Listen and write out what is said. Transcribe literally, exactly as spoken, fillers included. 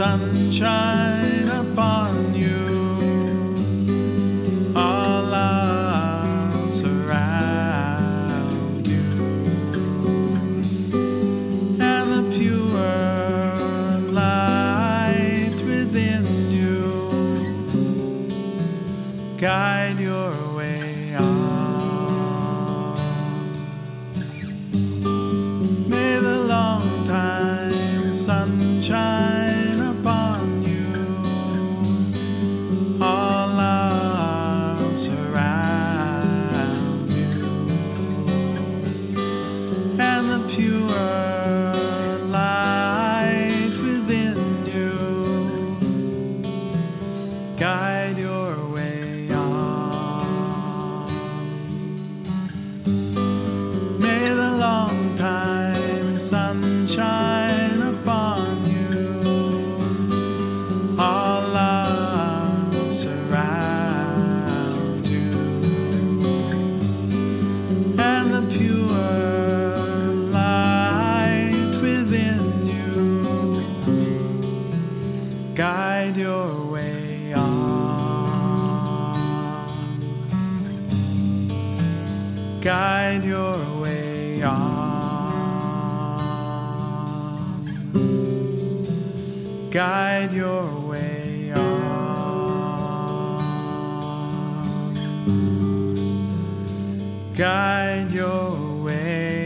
sunshine upon you. All loves around you, and the pure light within you guide your way on. May the long time sunshine upon you. All loves around you, and the pure light within you guide your way on. May the long time sunshine upon you. All loves around you, and the pure light within you guide your way on. Guide your way on. Guide your way on. Guide your way